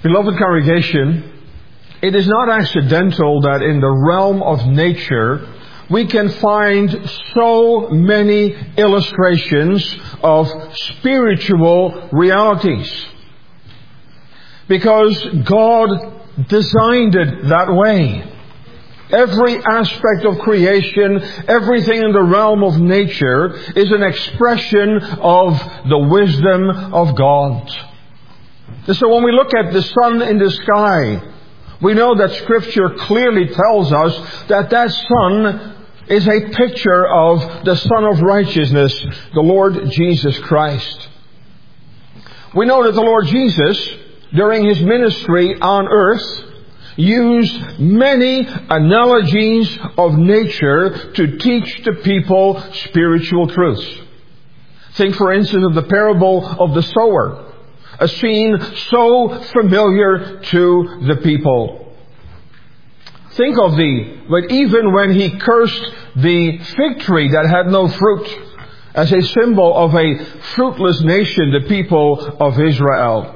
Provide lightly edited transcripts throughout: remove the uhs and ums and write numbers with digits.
Beloved congregation, it is not accidental that in the realm of nature we can find so many illustrations of spiritual realities. Because God designed it that way. Every aspect of creation, everything in the realm of nature is an expression of the wisdom of God. And so when we look at the sun in the sky, we know that Scripture clearly tells us that that sun is a picture of the Son of Righteousness, the Lord Jesus Christ. We know that the Lord Jesus, during His ministry on earth, used many analogies of nature to teach the people spiritual truths. Think, for instance, of the parable of the sower, a scene so familiar to the people. Think of but even when He cursed the fig tree that had no fruit, as a symbol of a fruitless nation, the people of Israel.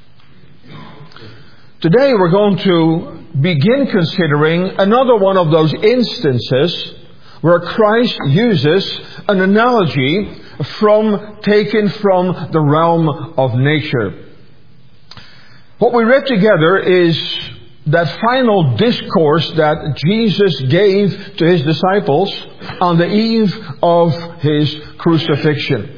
Today we're going to begin considering another one of those instances where Christ uses an analogy taken from the realm of nature. What we read together is that final discourse that Jesus gave to His disciples on the eve of His crucifixion.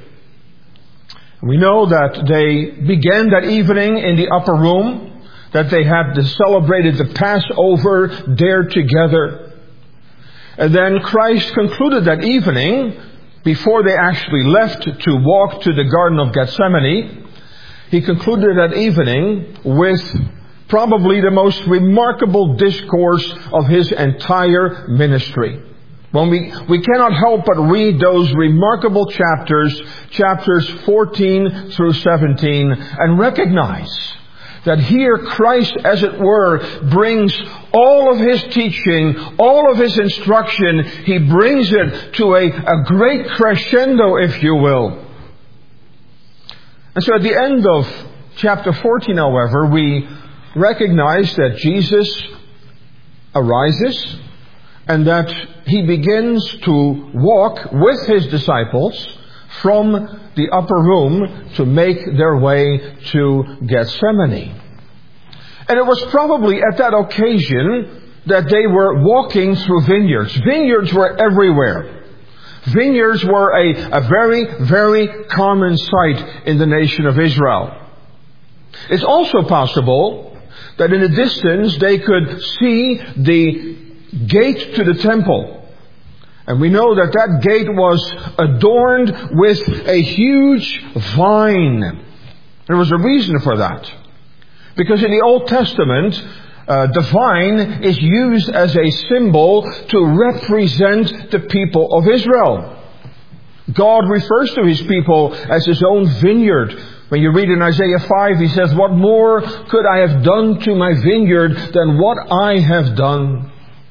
We know that they began that evening in the upper room, that they had celebrated the Passover there together. And then Christ concluded that evening, before they actually left to walk to the Garden of Gethsemane, He concluded that evening with probably the most remarkable discourse of His entire ministry. When we cannot help but read those remarkable chapters 14 through 17, and recognize that here Christ, as it were, brings all of His teaching, all of His instruction, He brings it to a great crescendo, if you will. And so at the end of chapter 14, however, we recognize that Jesus arises and that He begins to walk with His disciples from the upper room to make their way to Gethsemane. And it was probably at that occasion that they were walking through vineyards. Vineyards were everywhere. Vineyards were a very, very common sight in the nation of Israel. It's also possible that in the distance they could see the gate to the temple. And we know that that gate was adorned with a huge vine. There was a reason for that. Because in the Old Testament, the vine is used as a symbol to represent the people of Israel. God refers to His people as His own vineyard. When you read in Isaiah 5, He says, "What more could I have done to my vineyard than what I have done?"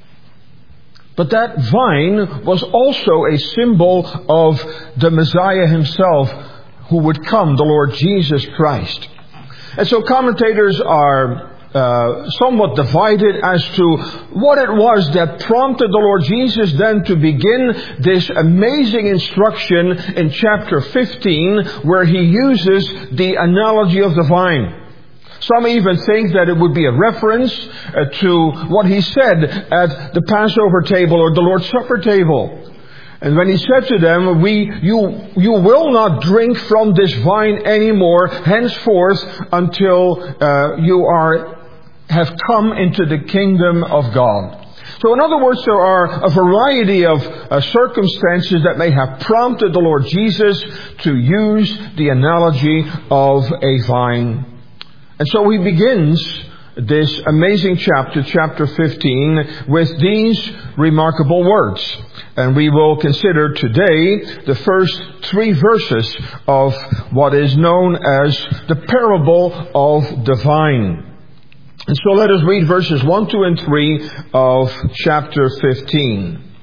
But that vine was also a symbol of the Messiah Himself who would come, the Lord Jesus Christ. And so commentators are somewhat divided as to what it was that prompted the Lord Jesus then to begin this amazing instruction in chapter 15, where He uses the analogy of the vine. Some even think that it would be a reference to what He said at the Passover table or the Lord's Supper table. And when He said to them, you will not drink from this vine anymore henceforth until you have come into the kingdom of God. So in other words, there are a variety of circumstances that may have prompted the Lord Jesus to use the analogy of a vine. And so He begins this amazing chapter 15, with these remarkable words. And we will consider today the first 3 verses of what is known as the parable of the vine. And so let us read verses 1, 2, and 3 of chapter 15.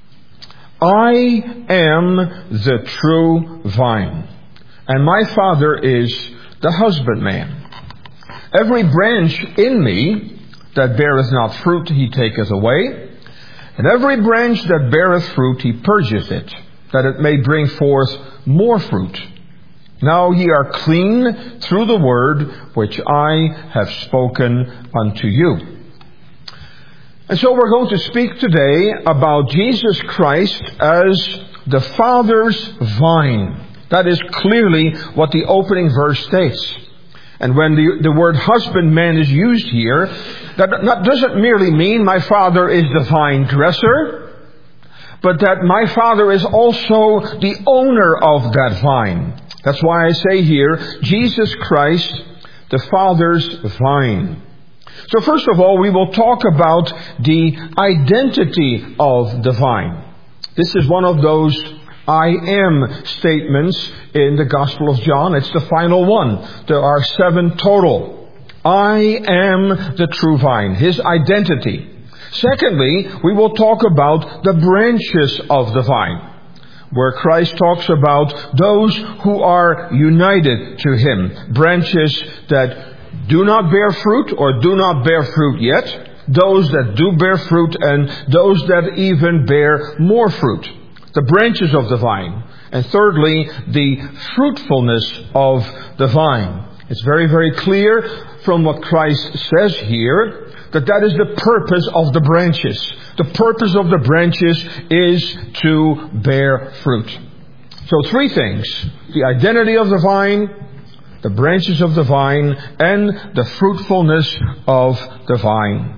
I am the true vine, and my Father is the husbandman. Every branch in me that beareth not fruit, he taketh away. And every branch that beareth fruit, he purgeth it, that it may bring forth more fruit. Now ye are clean through the word which I have spoken unto you. And so we're going to speak today about Jesus Christ as the Father's vine. That is clearly what the opening verse states. And when the word husbandman is used here, that doesn't merely mean my Father is the vine dresser, but that my Father is also the owner of that vine. That's why I say here, Jesus Christ, the Father's vine. So first of all, we will talk about the identity of the vine. This is one of those I am statements in the Gospel of John. It's the final one. There are 7 total. I am the true vine. His identity. Secondly, we will talk about the branches of the vine, where Christ talks about those who are united to Him. Branches that do not bear fruit or do not bear fruit yet. Those that do bear fruit and those that even bear more fruit. The branches of the vine. And thirdly, the fruitfulness of the vine. It's very, very clear from what Christ says here that is the purpose of the branches. The purpose of the branches is to bear fruit. So 3 things. The identity of the vine, the branches of the vine, and the fruitfulness of the vine.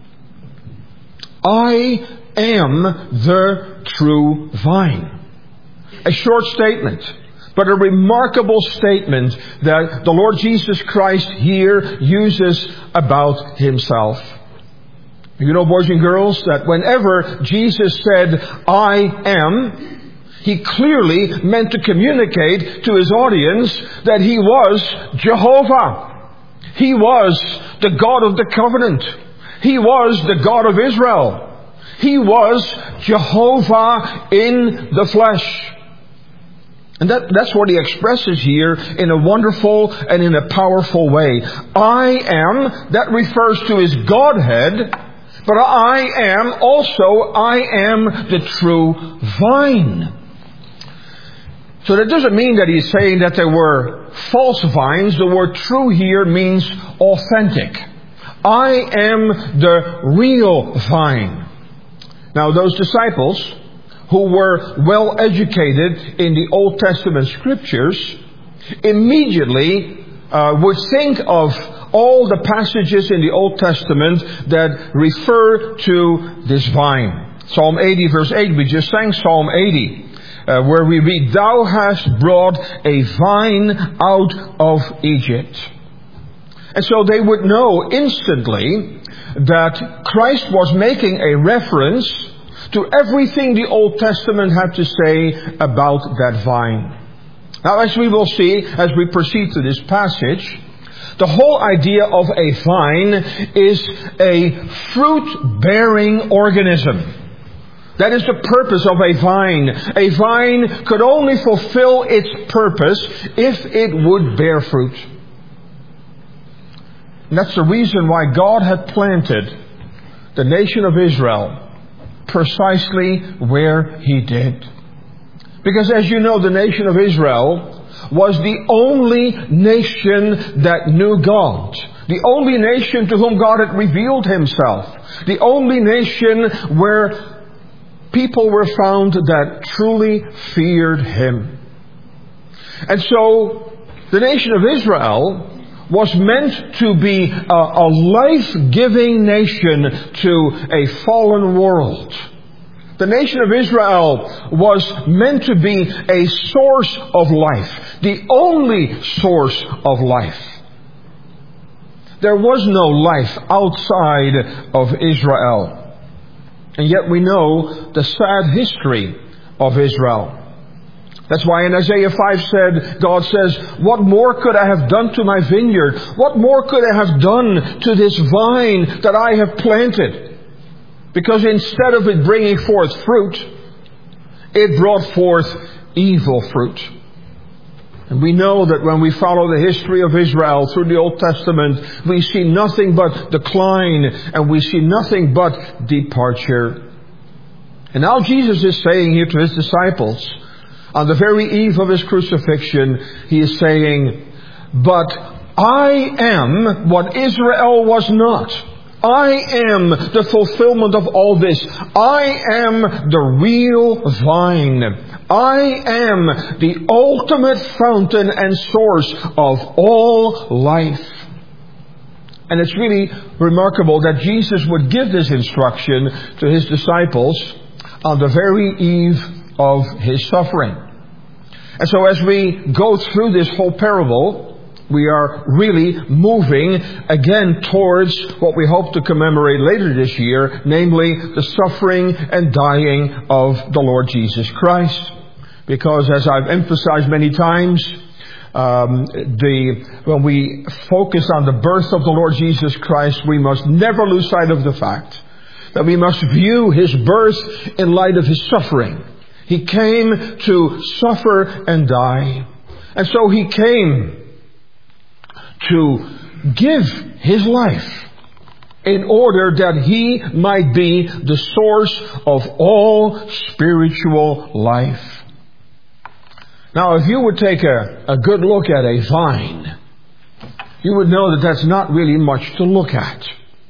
I am the true vine. A short statement, but a remarkable statement that the Lord Jesus Christ here uses about Himself. You know, boys and girls, that whenever Jesus said, I am, He clearly meant to communicate to His audience that He was Jehovah. He was the God of the covenant. He was the God of Israel. He was Jehovah in the flesh. And that's what He expresses here in a wonderful and in a powerful way. I am, that refers to His Godhead, but I am the true vine. So that doesn't mean that He's saying that there were false vines. The word true here means authentic. I am the real vine. Now those disciples who were well educated in the Old Testament scriptures immediately would think of all the passages in the Old Testament that refer to this vine. Psalm 80 verse 8, we just sang Psalm 80, where we read, Thou hast brought a vine out of Egypt. And so they would know instantly that Christ was making a reference to everything the Old Testament had to say about that vine. Now, as we will see as we proceed to this passage, the whole idea of a vine is a fruit-bearing organism. That is the purpose of a vine. A vine could only fulfill its purpose if it would bear fruit. And that's the reason why God had planted the nation of Israel precisely where He did. Because as you know, the nation of Israel was the only nation that knew God. The only nation to whom God had revealed Himself. The only nation where people were found that truly feared Him. And so, the nation of Israel was meant to be a life-giving nation to a fallen world. The nation of Israel was meant to be a source of life, the only source of life. There was no life outside of Israel. And yet we know the sad history of Israel. That's why in Isaiah 5 God says, What more could I have done to my vineyard? What more could I have done to this vine that I have planted? Because instead of it bringing forth fruit, it brought forth evil fruit. And we know that when we follow the history of Israel through the Old Testament, we see nothing but decline and we see nothing but departure. And now Jesus is saying here to His disciples, on the very eve of His crucifixion, He is saying, "But I am what Israel was not. I am the fulfillment of all this. I am the real vine. I am the ultimate fountain and source of all life." And it's really remarkable that Jesus would give this instruction to His disciples on the very eve of His suffering. And so as we go through this whole parable, we are really moving again towards what we hope to commemorate later this year, namely the suffering and dying of the Lord Jesus Christ. Because as I've emphasized many times, when we focus on the birth of the Lord Jesus Christ, we must never lose sight of the fact that we must view His birth in light of His suffering. He came to suffer and die. And so He came to give His life in order that He might be the source of all spiritual life. Now, if you would take a good look at a vine, you would know that that's not really much to look at.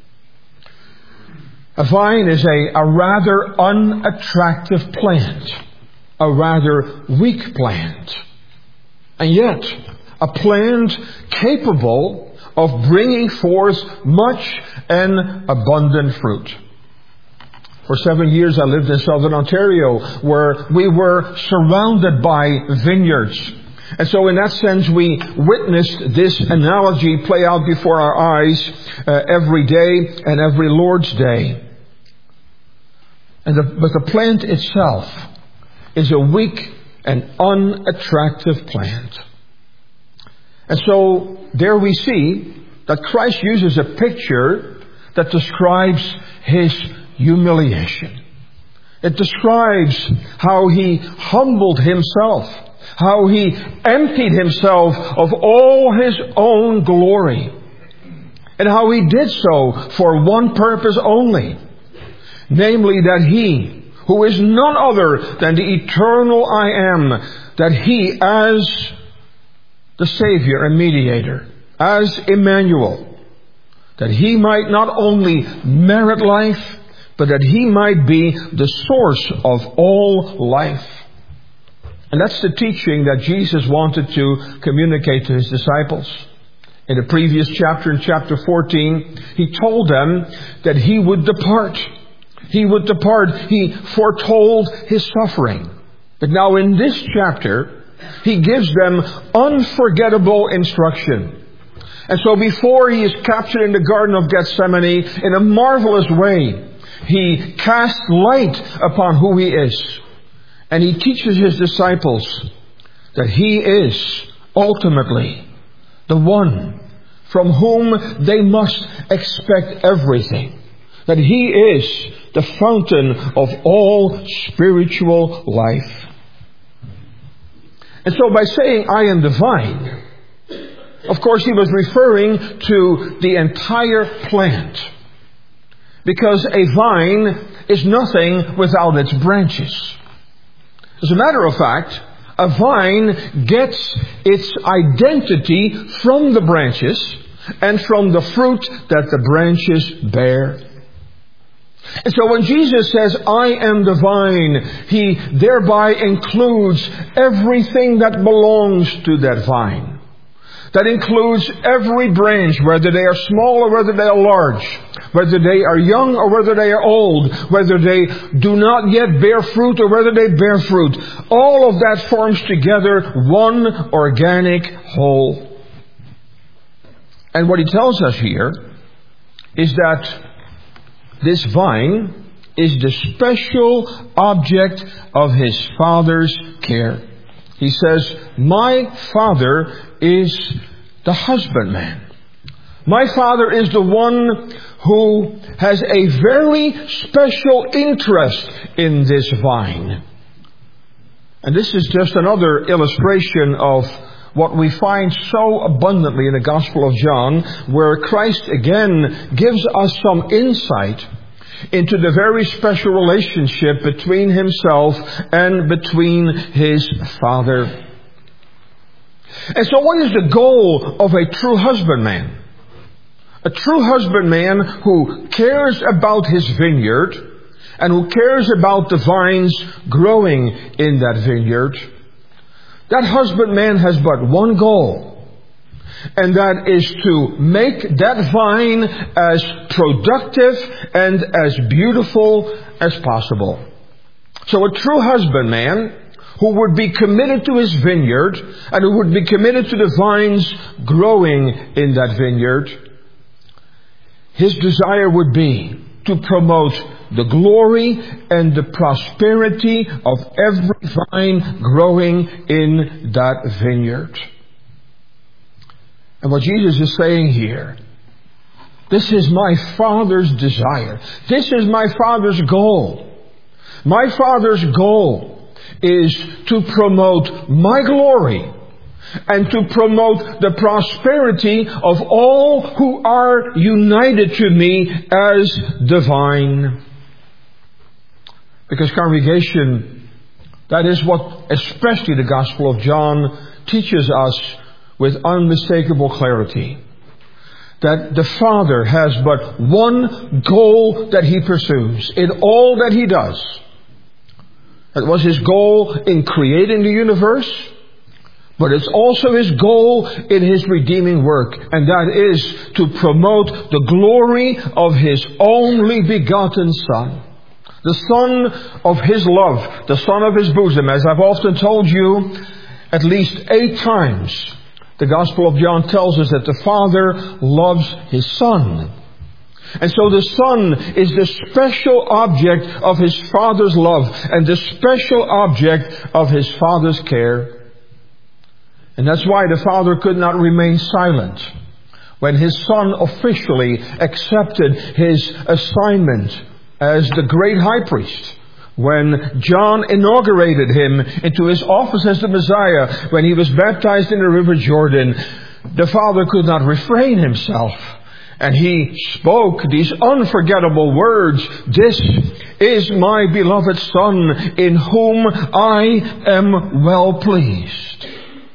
A vine is a rather unattractive plant, a rather weak plant, and yet a plant capable of bringing forth much and abundant fruit. For 7 years I lived in southern Ontario, where we were surrounded by vineyards. And so in that sense we witnessed this analogy play out before our eyes every day and every Lord's Day. But the plant itself is a weak and unattractive plant. And so there we see that Christ uses a picture that describes His humiliation. It describes how He humbled Himself, how He emptied Himself of all His own glory, and how He did so for one purpose only, namely that He, who is none other than the eternal I Am, that He, as the Savior and Mediator, as Emmanuel, that He might not only merit life, but that He might be the source of all life. And that's the teaching that Jesus wanted to communicate to His disciples. In the previous chapter, in chapter 14, He told them that He would depart. He would depart. He foretold His suffering. But now in this chapter, He gives them unforgettable instruction. And so before He is captured in the Garden of Gethsemane, in a marvelous way, He casts light upon who He is. And He teaches His disciples that He is ultimately the one from whom they must expect everything. That He is the fountain of all spiritual life. And so by saying, "I am the vine," of course He was referring to the entire plant. Because a vine is nothing without its branches. As a matter of fact, a vine gets its identity from the branches and from the fruit that the branches bear. And so when Jesus says, "I am the vine," He thereby includes everything that belongs to that vine. That includes every branch, whether they are small or whether they are large, whether they are young or whether they are old, whether they do not yet bear fruit or whether they bear fruit. All of that forms together one organic whole. And what He tells us here is that this vine is the special object of His Father's care. He says, "My Father is the husbandman. My Father is the one who has a very special interest in this vine." And this is just another illustration of what we find so abundantly in the Gospel of John, where Christ again gives us some insight into the very special relationship between Himself and between His Father. And so what is the goal of a true husbandman? A true husbandman who cares about his vineyard and who cares about the vines growing in that vineyard. That husbandman has but one goal, and that is to make that vine as productive and as beautiful as possible. So a true husbandman who would be committed to his vineyard and who would be committed to the vines growing in that vineyard, his desire would be to promote the glory and the prosperity of every vine growing in that vineyard. And what Jesus is saying here, this is my Father's desire. This is my Father's goal. My Father's goal is to promote my glory and to promote the prosperity of all who are united to me as the vine. Because congregation, that is what especially the Gospel of John teaches us with unmistakable clarity. That the Father has but one goal that He pursues in all that He does. That was His goal in creating the universe, but it's also His goal in His redeeming work, and that is to promote the glory of His only begotten Son. The Son of His love, the Son of His bosom. As I've often told you, at least 8 times, the Gospel of John tells us that the Father loves His Son. And so the Son is the special object of His Father's love and the special object of His Father's care. And that's why the Father could not remain silent when His Son officially accepted His assignment as the great high priest. When John inaugurated Him into His office as the Messiah, when He was baptized in the River Jordan, the Father could not refrain Himself. And He spoke these unforgettable words, "This is my beloved Son, in whom I am well pleased."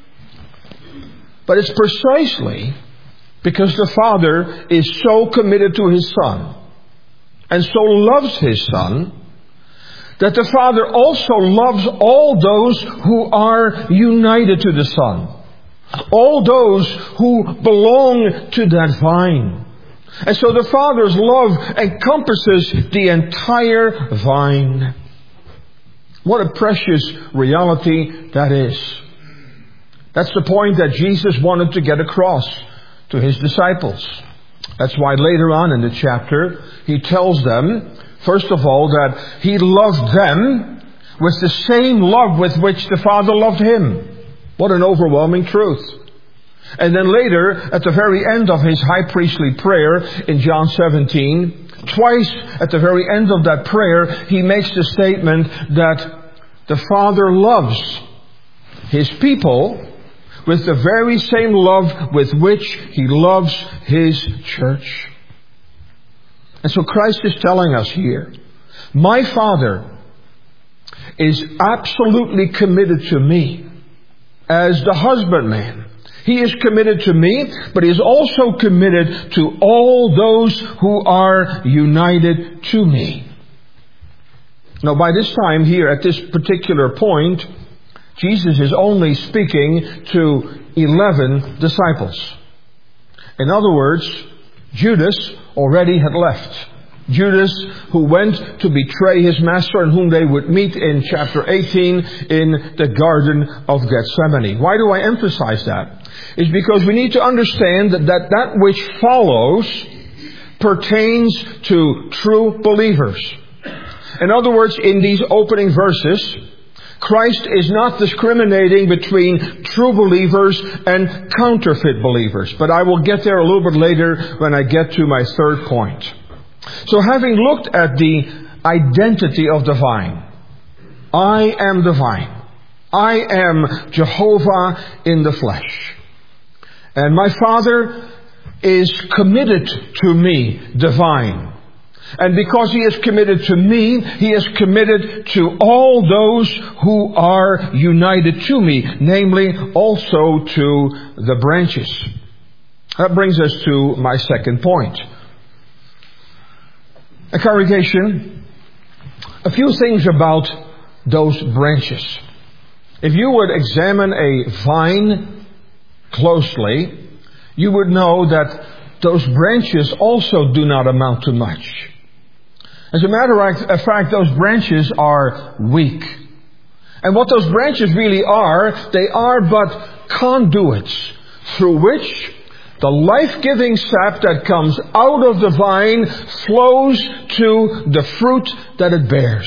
But it's precisely because the Father is so committed to His Son and so loves His Son, that the Father also loves all those who are united to the Son. All those who belong to that vine. And so the Father's love encompasses the entire vine. What a precious reality that is. That's the point that Jesus wanted to get across to His disciples. That's why later on in the chapter, He tells them, first of all, that He loved them with the same love with which the Father loved Him. What an overwhelming truth. And then later, at the very end of His high priestly prayer in John 17, twice at the very end of that prayer, He makes the statement that the Father loves His people with the very same love with which He loves His church. And so Christ is telling us here, my Father is absolutely committed to me as the husbandman. He is committed to me, but He is also committed to all those who are united to me. Now, by this time here, at this particular point, Jesus is only speaking to 11 disciples. In other words, Judas already had left. Judas, who went to betray his master and whom they would meet in chapter 18 in the Garden of Gethsemane. Why do I emphasize that? It's because we need to understand that which follows pertains to true believers. In other words, in these opening verses, Christ is not discriminating between true believers and counterfeit believers. But I will get there a little bit later when I get to my third point. So having looked at the identity of the vine, I am the vine. I am Jehovah in the flesh. And my Father is committed to me, divine. And because He is committed to me, He is committed to all those who are united to me, namely also to the branches. That brings us to my second point. A congregation, a few things about those branches. If you would examine a vine closely, you would know that those branches also do not amount to much. As a matter of fact, those branches are weak. And what those branches really are, they are but conduits through which the life-giving sap that comes out of the vine flows to the fruit that it bears.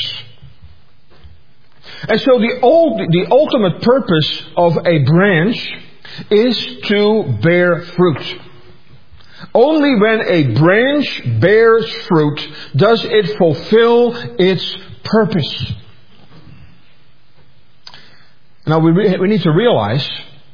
And so the ultimate purpose of a branch is to bear fruit. Only when a branch bears fruit does it fulfill its purpose. Now we need to realize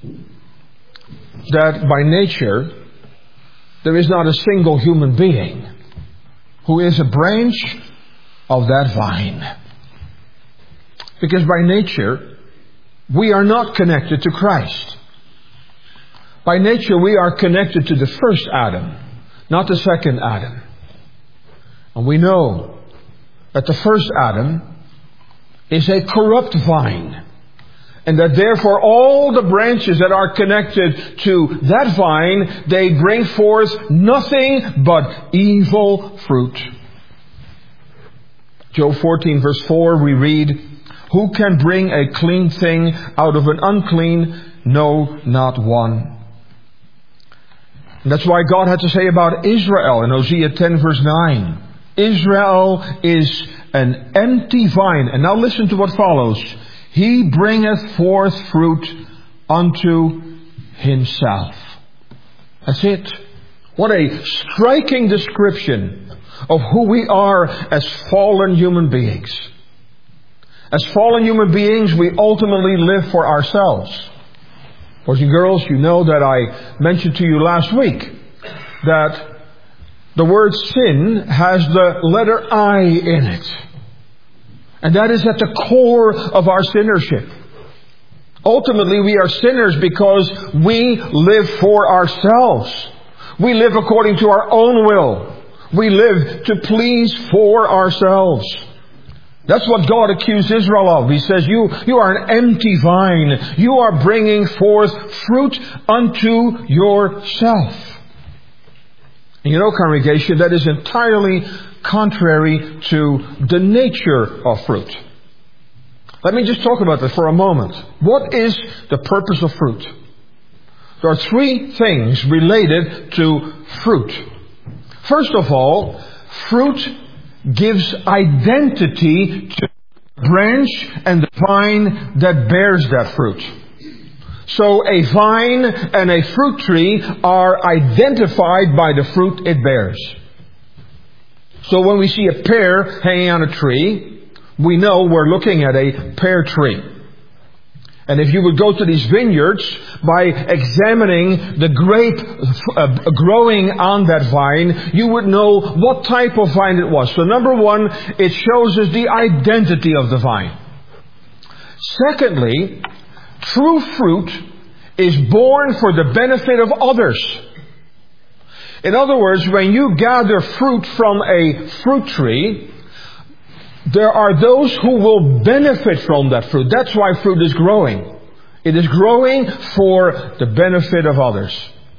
that by nature there is not a single human being who is a branch of that vine. Because by nature we are not connected to Christ. By nature, we are connected to the first Adam, not the second Adam. And we know that the first Adam is a corrupt vine. And that therefore all the branches that are connected to that vine, they bring forth nothing but evil fruit. Job 14 verse 4 we read, "Who can bring a clean thing out of an unclean? No, not one." And that's why God had to say about Israel in Hosea 10 verse 9. Israel is an empty vine. And now listen to what follows. He bringeth forth fruit unto himself. That's it. What a striking description of who we are as fallen human beings. As fallen human beings, we ultimately live for ourselves. Boys and girls, you know that I mentioned to you last week that the word sin has the letter I in it. And that is at the core of our sinnership. Ultimately, we are sinners because we live for ourselves. We live according to our own will. We live to please for ourselves. That's what God accused Israel of. He says, you are an empty vine. You are bringing forth fruit unto yourself. And you know, congregation, that is entirely contrary to the nature of fruit. Let me just talk about that for a moment. What is the purpose of fruit? There are three things related to fruit. First of all, fruit gives identity to the branch and the vine that bears that fruit. So a vine and a fruit tree are identified by the fruit it bears. So when we see a pear hanging on a tree, we know we're looking at a pear tree. And if you would go to these vineyards, by examining the grape growing on that vine, you would know what type of vine it was. So number one, it shows us the identity of the vine. Secondly, true fruit is born for the benefit of others. In other words, when you gather fruit from a fruit tree, there are those who will benefit from that fruit. That's why fruit is growing. It is growing for the benefit of others.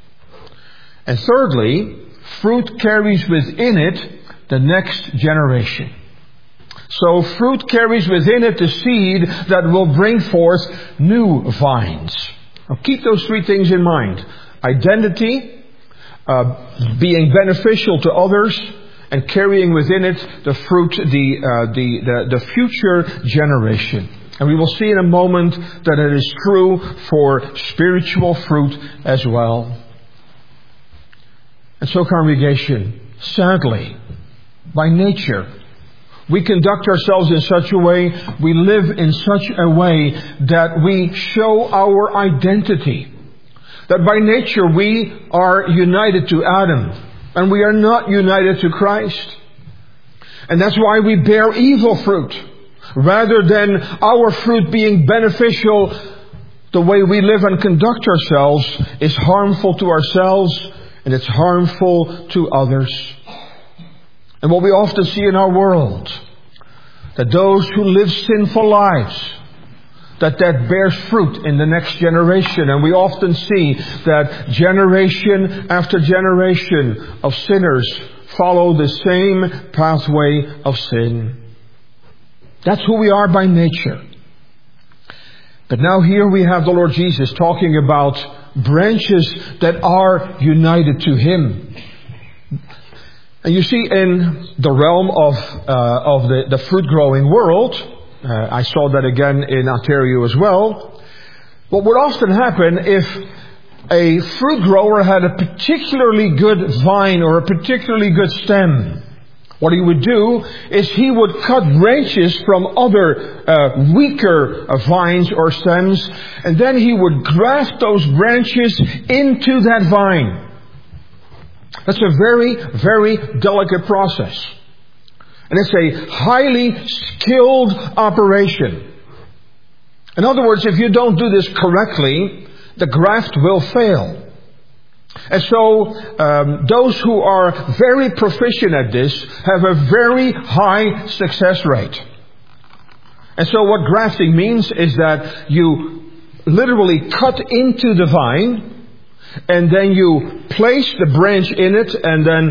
And thirdly, fruit carries within it the next generation. So fruit carries within it the seed that will bring forth new vines. Now keep those three things in mind. Identity, being beneficial to others, and carrying within it the fruit, the future generation. And we will see in a moment that it is true for spiritual fruit as well. And so, congregation, sadly, by nature, We conduct ourselves in such a way, we live in such a way that we show our identity. That by nature we are united to Adam, and we are not united to Christ. And that's why we bear evil fruit, rather than our fruit being beneficial. The way we live and conduct ourselves is harmful to ourselves, and it's harmful to others. And what we often see in our world, that those who live sinful lives, that bears fruit in the next generation. And we often see that generation after generation of sinners follow the same pathway of sin. That's who we are by nature. But now here we have the Lord Jesus talking about branches that are united to Him. And you see, in the realm of the fruit-growing world, I saw that again in Ontario as well, what would often happen if a fruit grower had a particularly good vine or a particularly good stem, what he would do is he would cut branches from other weaker vines or stems, and then he would graft those branches into that vine. That's a very, very delicate process. And it's a highly skilled operation. In other words, if you don't do this correctly, the graft will fail. And so, those who are very proficient at this have a very high success rate. And so what grafting means is that you literally cut into the vine, and then you place the branch in it, and then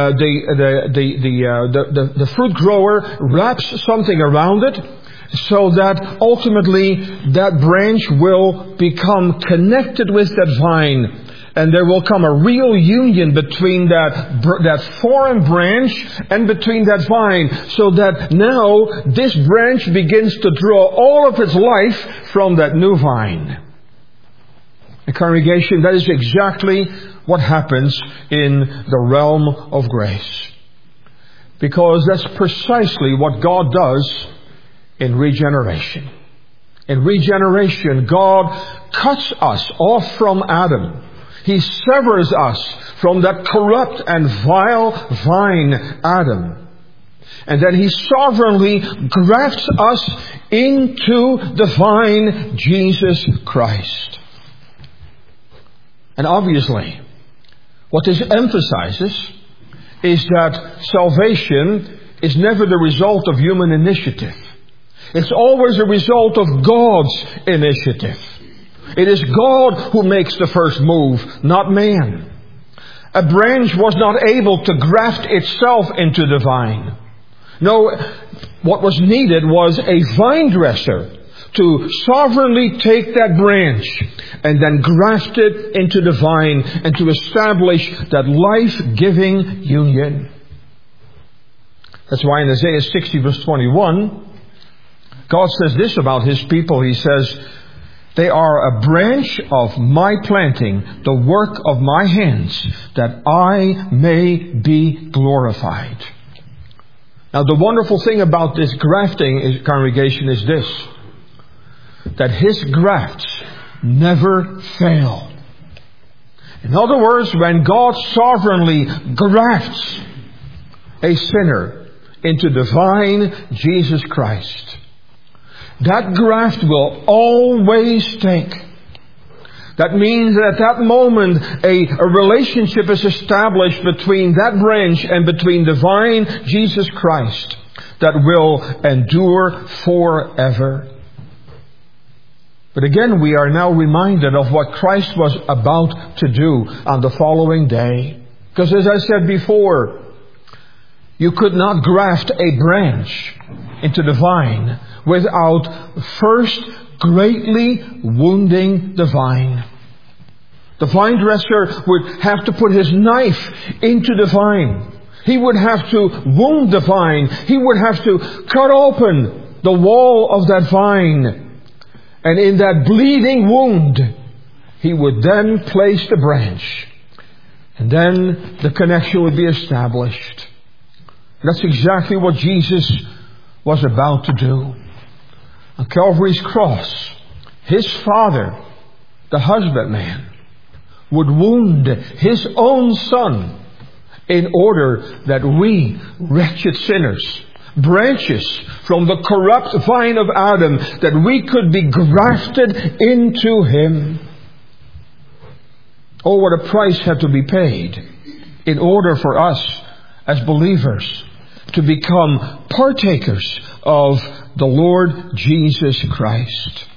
the fruit grower wraps something around it, so that ultimately that branch will become connected with that vine. And there will come a real union between that foreign branch and between that vine, so that now this branch begins to draw all of its life from that new vine. The congregation, that is exactly what happens in the realm of grace. Because that's precisely what God does in regeneration. In regeneration, God cuts us off from Adam. He severs us from that corrupt and vile vine, Adam. And then He sovereignly grafts us into the vine, Jesus Christ. And obviously, what this emphasizes is that salvation is never the result of human initiative. It's always a result of God's initiative. It is God who makes the first move, not man. A branch was not able to graft itself into the vine. No, what was needed was a vine dresser to sovereignly take that branch and then graft it into the vine and to establish that life-giving union. That's why in Isaiah 60 verse 21, God says this about His people. He says, "They are a branch of my planting, the work of my hands, that I may be glorified." Now the wonderful thing about this grafting, congregation, is this: that His grafts never fail. In other words, when God sovereignly grafts a sinner into the vine, Jesus Christ, that graft will always take. That means that at that moment a relationship is established between that branch and between the vine, Jesus Christ, that will endure forever. But again, we are now reminded of what Christ was about to do on the following day. Because as I said before, you could not graft a branch into the vine without first greatly wounding the vine. The vine dresser would have to put his knife into the vine. He would have to wound the vine. He would have to cut open the wall of that vine. And in that bleeding wound, he would then place the branch. And then the connection would be established. That's exactly what Jesus was about to do. On Calvary's cross, His Father, the husbandman, would wound His own Son in order that we, wretched sinners, branches from the corrupt vine of Adam, that we could be grafted into Him. Oh, what a price had to be paid in order for us as believers to become partakers of the Lord Jesus Christ.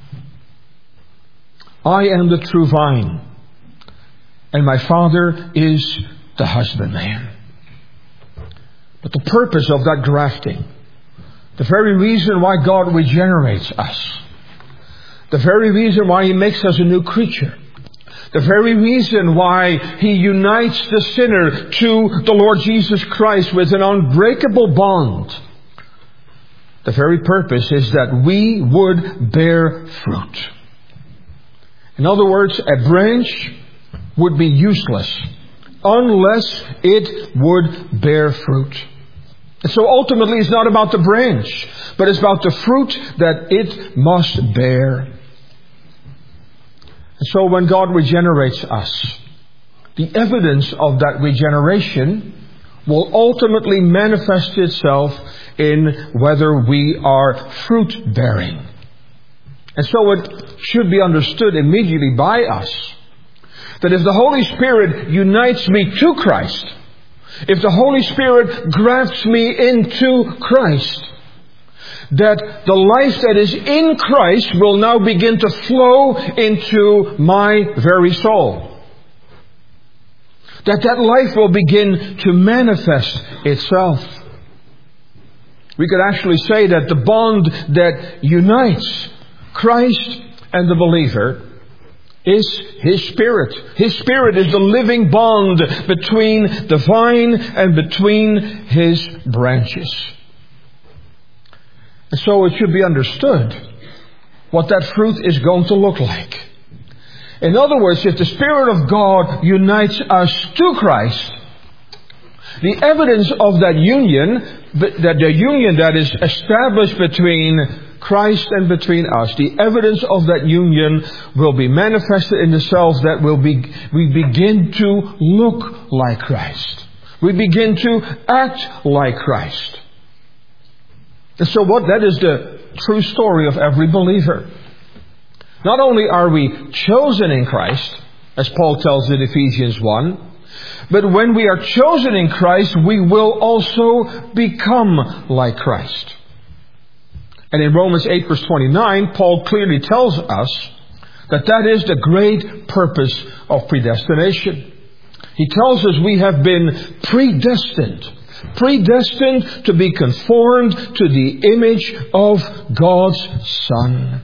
I am the true vine, and my Father is the husbandman. But the purpose of that grafting, the very reason why God regenerates us, the very reason why He makes us a new creature, the very reason why He unites the sinner to the Lord Jesus Christ with an unbreakable bond, the very purpose is that we would bear fruit. In other words, a branch would be useless unless it would bear fruit. And so ultimately it's not about the branch, but it's about the fruit that it must bear. And so when God regenerates us, the evidence of that regeneration will ultimately manifest itself in whether we are fruit-bearing. And so it should be understood immediately by us that if the Holy Spirit unites me to Christ, if the Holy Spirit grafts me into Christ, that the life that is in Christ will now begin to flow into my very soul. That life will begin to manifest itself. We could actually say that the bond that unites Christ and the believer is His Spirit. His Spirit is the living bond between the vine and between His branches. And so it should be understood what that fruit is going to look like. In other words, if the Spirit of God unites us to Christ, the evidence of that union, the union that is established between Christ and between us, the evidence of that union will be manifested in the self that we begin to look like Christ. We begin to act like Christ. And so that is the true story of every believer. Not only are we chosen in Christ, as Paul tells in Ephesians 1, but when we are chosen in Christ, we will also become like Christ. And in Romans 8 verse 29, Paul clearly tells us that is the great purpose of predestination. He tells us we have been predestined to be conformed to the image of God's Son.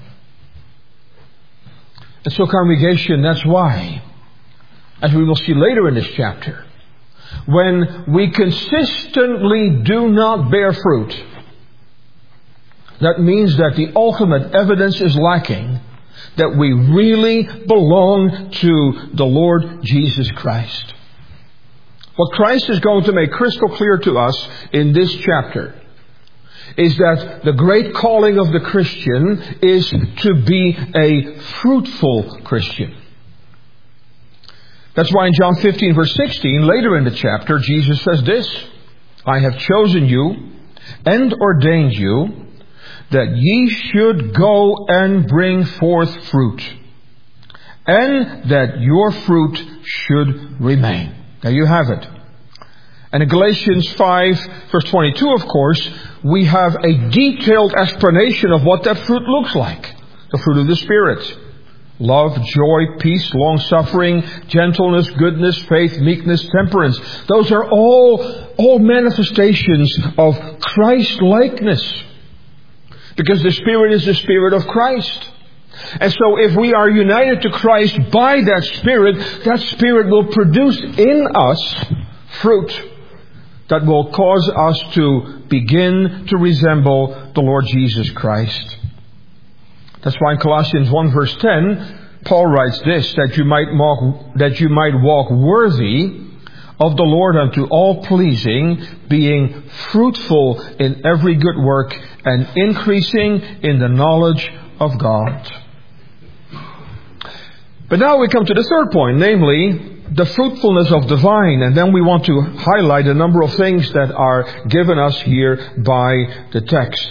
And so, congregation, that's why, as we will see later in this chapter, when we consistently do not bear fruit, that means that the ultimate evidence is lacking that we really belong to the Lord Jesus Christ. What Christ is going to make crystal clear to us in this chapter is that the great calling of the Christian is to be a fruitful Christian. That's why in John 15 verse 16, later in the chapter, Jesus says this, I have chosen you and ordained you that ye should go and bring forth fruit, and that your fruit should remain. There you have it. And in Galatians 5 verse 22, of course, we have a detailed explanation of what that fruit looks like. The fruit of the Spirit. Love, joy, peace, long-suffering, gentleness, goodness, faith, meekness, temperance. Those are all manifestations of Christ-likeness. Because the Spirit is the Spirit of Christ. And so if we are united to Christ by that Spirit will produce in us fruit that will cause us to begin to resemble the Lord Jesus Christ. That's why in Colossians 1 verse 10, Paul writes this, that you might walk worthy of the Lord unto all pleasing, being fruitful in every good work and increasing in the knowledge of God. But now we come to the third point, namely the fruitfulness of the vine. And then we want to highlight a number of things that are given us here by the text.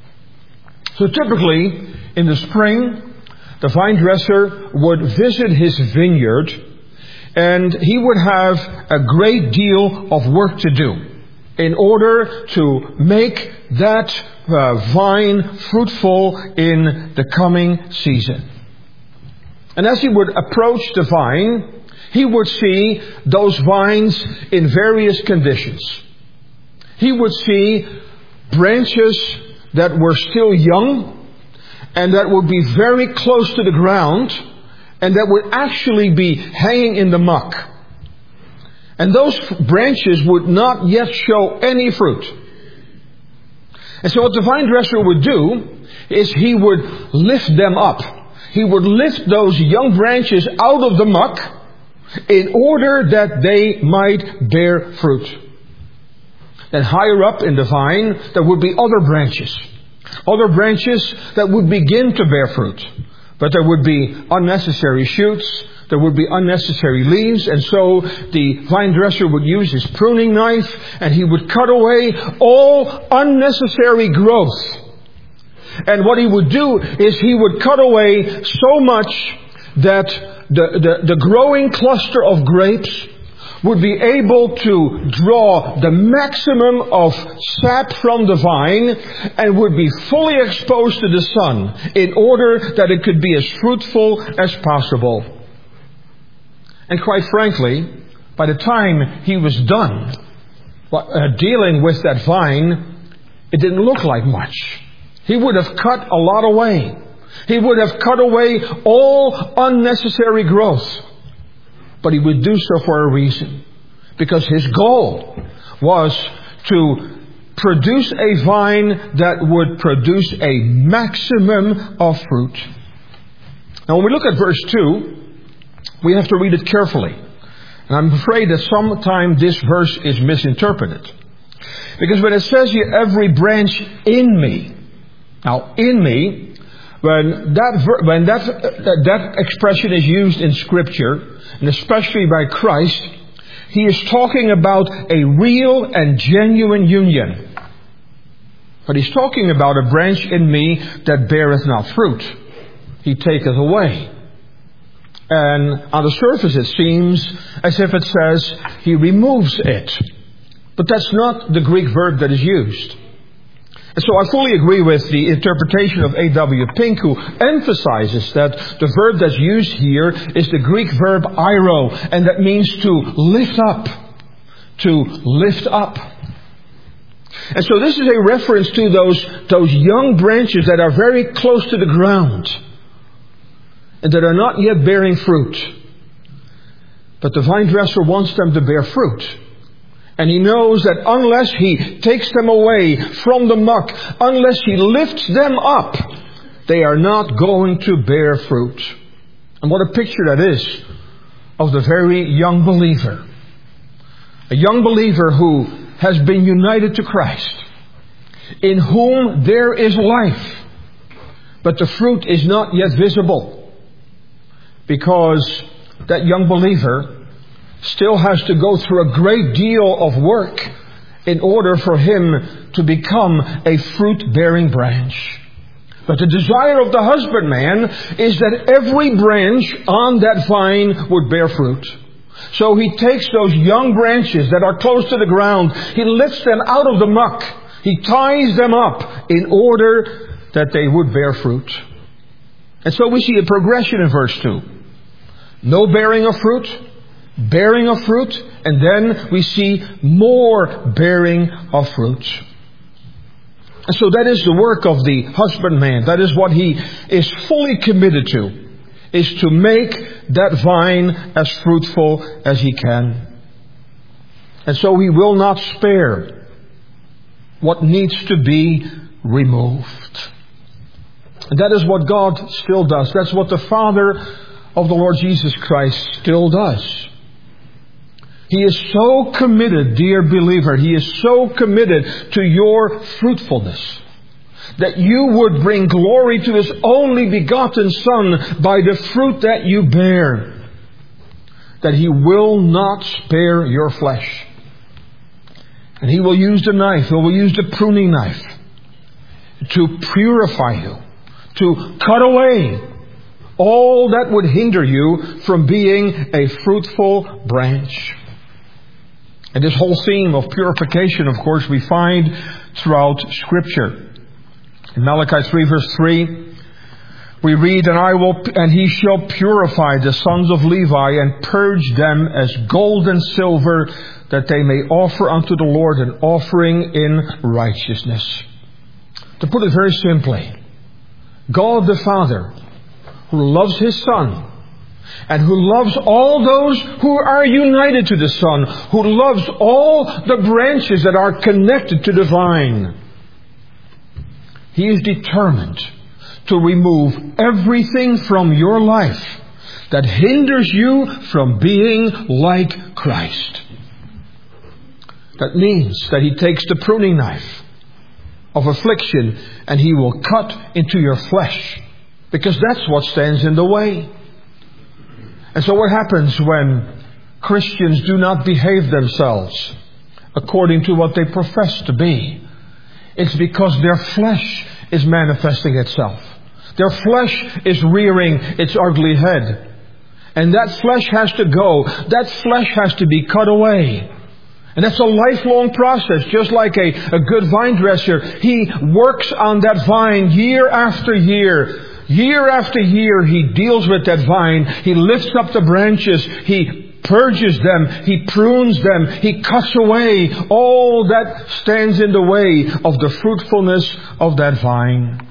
So typically, in the spring, the vine dresser would visit his vineyard, and he would have a great deal of work to do in order to make that vine fruitful in the coming season. And as he would approach the vine, he would see those vines in various conditions. He would see branches that were still young and that would be very close to the ground and that would actually be hanging in the muck. And those branches would not yet show any fruit. And so what the vine dresser would do is he would lift them up. He would lift those young branches out of the muck in order that they might bear fruit. Then higher up in the vine, there would be other branches. Other branches that would begin to bear fruit. But there would be unnecessary shoots. There would be unnecessary leaves. And so the vine dresser would use his pruning knife and he would cut away all unnecessary growth. And what he would do is he would cut away so much that the growing cluster of grapes would be able to draw the maximum of sap from the vine and would be fully exposed to the sun in order that it could be as fruitful as possible. And quite frankly, by the time he was done dealing with that vine, it didn't look like much. He would have cut a lot away. He would have cut away all unnecessary growth. But he would do so for a reason. Because his goal was to produce a vine that would produce a maximum of fruit. Now when we look at verse 2, we have to read it carefully. And I'm afraid that sometimes this verse is misinterpreted. Because when it says here, every branch in me. Now, in me, when that expression is used in Scripture, and especially by Christ, he is talking about a real and genuine union. But he's talking about a branch in me that beareth not fruit. He taketh away. And on the surface it seems as if it says he removes it. But that's not the Greek verb that is used. And so I fully agree with the interpretation of A.W. Pink, who emphasizes that the verb that's used here is the Greek verb airo, and that means to lift up. To lift up. And so this is a reference to those young branches that are very close to the ground and that are not yet bearing fruit. But the vine dresser wants them to bear fruit. And he knows that unless he takes them away from the muck, unless he lifts them up, they are not going to bear fruit. And what a picture that is of the very young believer. A young believer who has been united to Christ, in whom there is life, but the fruit is not yet visible, because that young believer still has to go through a great deal of work in order for him to become a fruit-bearing branch. But the desire of the husbandman is that every branch on that vine would bear fruit. So he takes those young branches that are close to the ground, he lifts them out of the muck, he ties them up in order that they would bear fruit. And so we see a progression in verse 2. No bearing of fruit, bearing of fruit, and then we see more bearing of fruit. And so that is the work of the husbandman. That is what he is fully committed to, is to make that vine as fruitful as he can. And so he will not spare what needs to be removed. And that is what God still does. That's what the Father of the Lord Jesus Christ still does. He is so committed, dear believer, He is so committed to your fruitfulness that you would bring glory to His only begotten Son by the fruit that you bear, that He will not spare your flesh. And He will use the knife, He will use the pruning knife to purify you, to cut away all that would hinder you from being a fruitful branch. And this whole theme of purification, of course, we find throughout Scripture. In Malachi 3 verse 3, we read, And he shall purify the sons of Levi and purge them as gold and silver, that they may offer unto the Lord an offering in righteousness. To put it very simply, God the Father, who loves His Son, and who loves all those who are united to the Son, who loves all the branches that are connected to the vine, He is determined to remove everything from your life that hinders you from being like Christ. That means that He takes the pruning knife of affliction and He will cut into your flesh, because that's what stands in the way. And so what happens when Christians do not behave themselves according to what they profess to be? It's because their flesh is manifesting itself. Their flesh is rearing its ugly head. And that flesh has to go. That flesh has to be cut away. And that's a lifelong process. Just like a good vine dresser, he works on that vine year after year. Year after year, he deals with that vine. He lifts up the branches. He purges them. He prunes them. He cuts away all that stands in the way of the fruitfulness of that vine.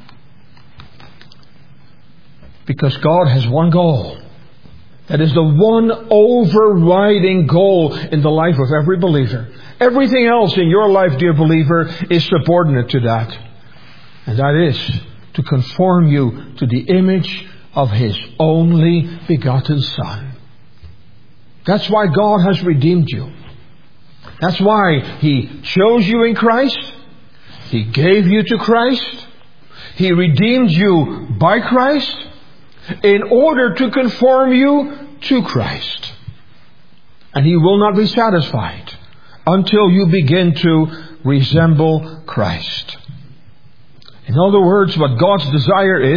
Because God has one goal. That is the one overriding goal in the life of every believer. Everything else in your life, dear believer, is subordinate to that. And that is to conform you to the image of His only begotten Son. That's why God has redeemed you. That's why He chose you in Christ. He gave you to Christ. He redeemed you by Christ in order to conform you to Christ. And He will not be satisfied until you begin to resemble Christ. In other words, what God's desire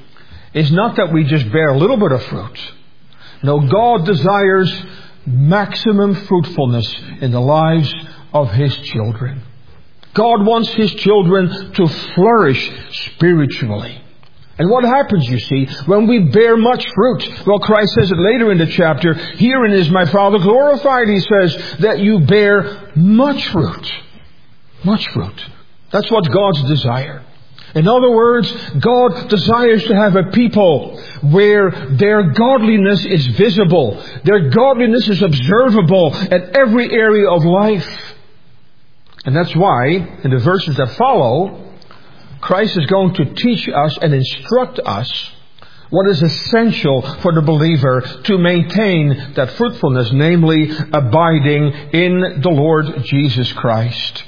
is not that we just bear a little bit of fruit. No, God desires maximum fruitfulness in the lives of His children. God wants His children to flourish spiritually. And what happens, you see, when we bear much fruit? Well, Christ says it later in the chapter. Herein is my Father glorified, He says, that you bear much fruit. Much fruit. That's what God's desire. In other words, God desires to have a people where their godliness is visible. Their godliness is observable at every area of life. And that's why, in the verses that follow, Christ is going to teach us and instruct us what is essential for the believer to maintain that fruitfulness, namely abiding in the Lord Jesus Christ.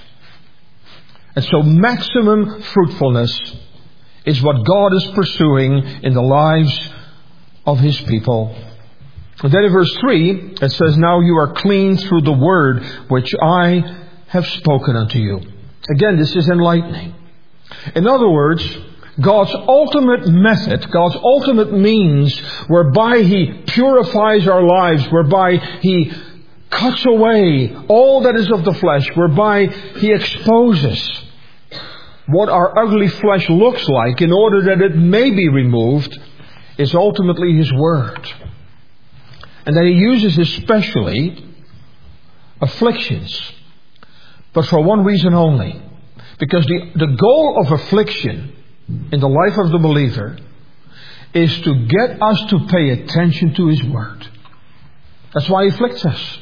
And so maximum fruitfulness is what God is pursuing in the lives of His people. And then in verse 3, it says, Now you are clean through the word which I have spoken unto you. Again, this is enlightening. In other words, God's ultimate method, God's ultimate means whereby He purifies our lives, whereby He cuts away all that is of the flesh, whereby He exposes what our ugly flesh looks like in order that it may be removed, is ultimately His Word. And that He uses especially afflictions, but for one reason only. Because the goal of affliction in the life of the believer is to get us to pay attention to His Word. That's why He afflicts us.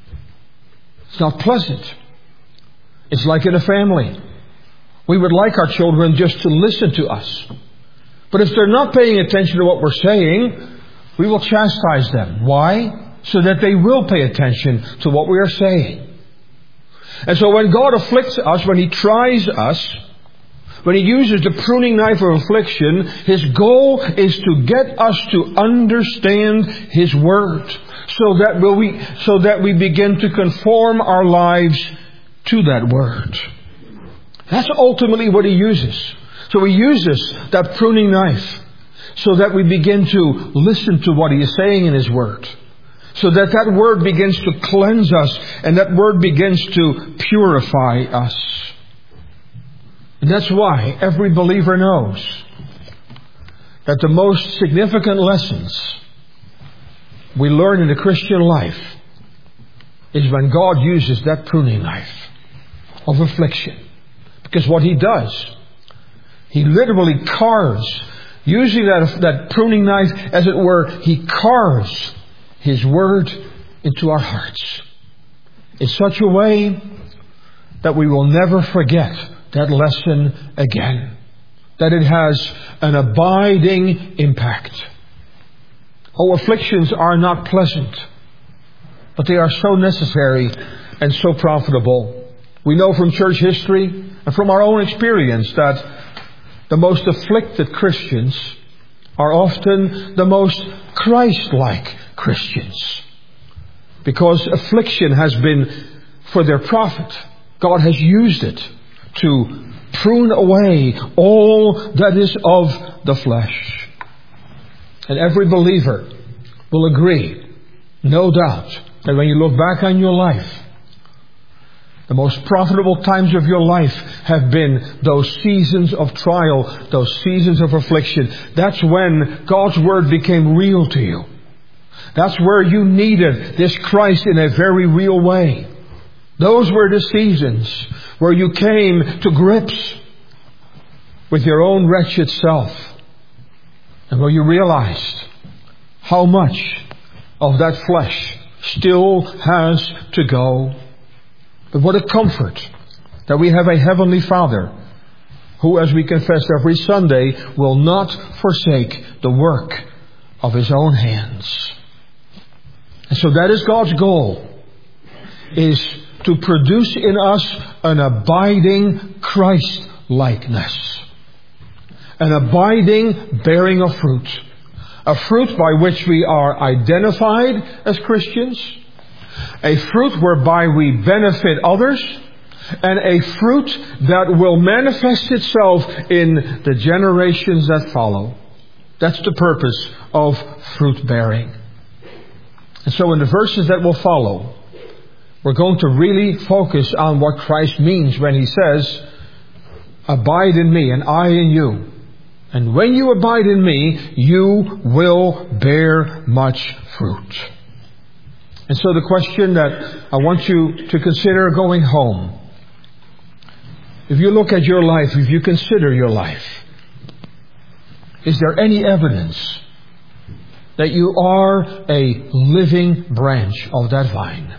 It's not pleasant. It's like in a family. We would like our children just to listen to us. But if they're not paying attention to what we're saying, we will chastise them. Why? so that they will pay attention to what we are saying. And so when God afflicts us, when He tries us, when He uses the pruning knife of affliction, His goal is to get us to understand His Word, so that we begin to conform our lives to that Word. That's ultimately what He uses. So He uses that pruning knife so that we begin to listen to what He is saying in His Word. So that that Word begins to cleanse us and that Word begins to purify us. And that's why every believer knows that the most significant lessons we learn in the Christian life is when God uses that pruning knife of affliction. Because what He does, He literally carves, using that pruning knife, as it were, He carves His Word into our hearts in such a way that we will never forget that lesson again. That it has an abiding impact. Oh, afflictions are not pleasant, but they are so necessary and so profitable. We know from church history and from our own experience that the most afflicted Christians are often the most Christ-like Christians. Because affliction has been for their profit. God has used it to prune away all that is of the flesh. And every believer will agree, no doubt, that when you look back on your life, the most profitable times of your life have been those seasons of trial, those seasons of affliction. That's when God's Word became real to you. That's where you needed this Christ in a very real way. Those were the seasons where you came to grips with your own wretched self. And where you realized how much of that flesh still has to go. But what a comfort that we have a Heavenly Father who, as we confess every Sunday, will not forsake the work of His own hands. And so that is God's goal, is to produce in us an abiding Christ-likeness. An abiding bearing of fruit. A fruit by which we are identified as Christians. A fruit whereby we benefit others. And a fruit that will manifest itself in the generations that follow. That's the purpose of fruit bearing. And so in the verses that will follow, we're going to really focus on what Christ means when He says, abide in me and I in you. And when you abide in me, you will bear much fruit. And so the question that I want you to consider going home, if you look at your life, if you consider your life, is there any evidence that you are a living branch of that vine?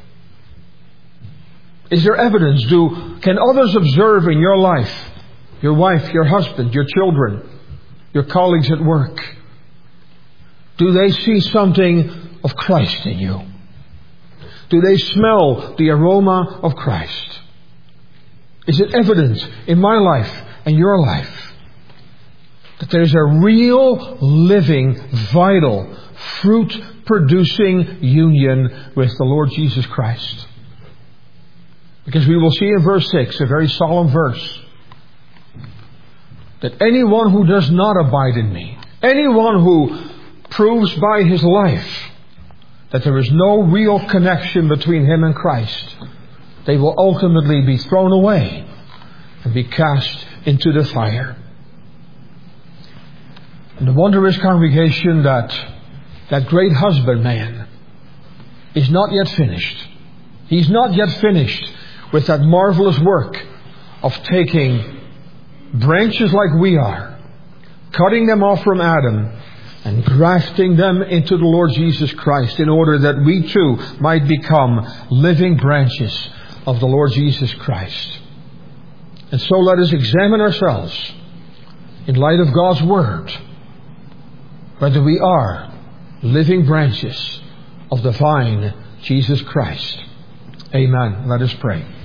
Is there evidence? Can others observe in your life, your wife, your husband, your children, your colleagues at work, do they see something of Christ in you? Do they smell the aroma of Christ? Is it evident in my life and your life that there's a real, living, vital, fruit-producing union with the Lord Jesus Christ? Because we will see in verse 6, a very solemn verse, that anyone who does not abide in me, anyone who proves by his life that there is no real connection between him and Christ, they will ultimately be thrown away and be cast into the fire. And the wonder is, congregation, that great husbandman is not yet finished. He's not yet finished with that marvelous work of taking branches like we are, cutting them off from Adam, and grafting them into the Lord Jesus Christ in order that we too might become living branches of the Lord Jesus Christ. And so let us examine ourselves in light of God's Word, whether we are living branches of the vine, Jesus Christ. Amen. Let us pray.